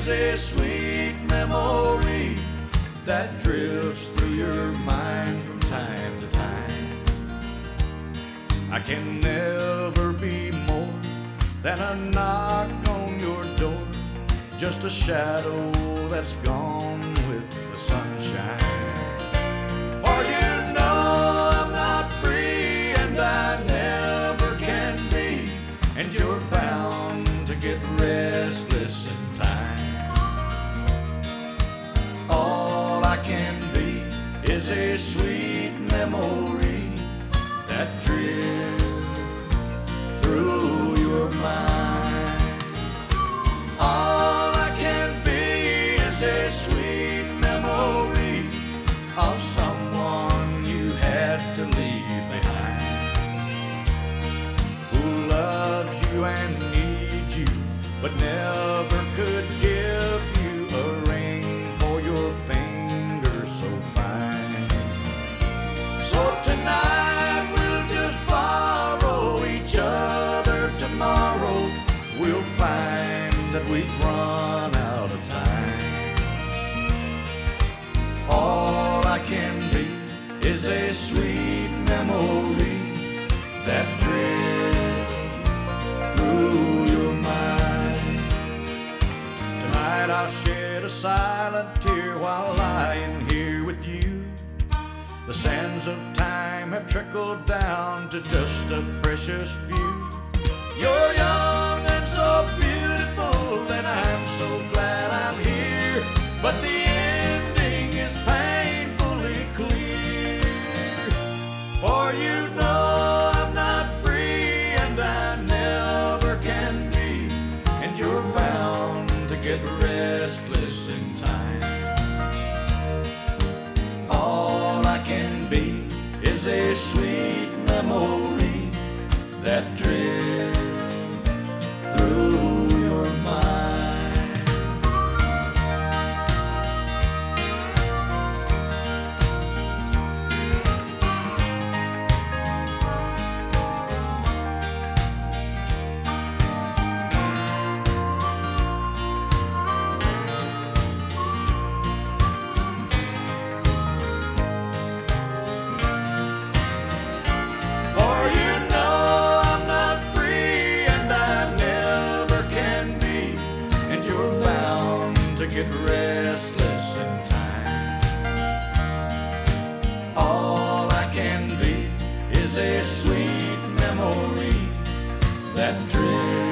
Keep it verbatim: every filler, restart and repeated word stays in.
a sweet memory that drifts through your mind from time to time. I can never be more than a knock on your door, just a shadow that's gone with the sunshine. For you know I'm not free, and I never can be, and you're bound to get restless in time. All I can be is a sweet memory that drifts through your mind. All I can be is a sweet memory of someone you had to leave behind, who loves you and needs you, but never could give you a ring for your finger so fine. So tonight we'll just borrow each other. Tomorrow we'll find that we've run out of time. All I can be is a sweet memory that drifts through your mind. Tonight I'll shed a silent tear while lying here with you. The sands of time have trickled down to just a precious few. You're young and so beautiful, and I'm so glad I'm here, but the ending is painfully clear. For you know I'm not free, and I never can be, and you're bound to get restless in time. All I can be is a sweet memory that drifts through your mind. For you know I'm not free, and I never can be, and you're bound to get restless in time. All I can be is a sweet memory that drifts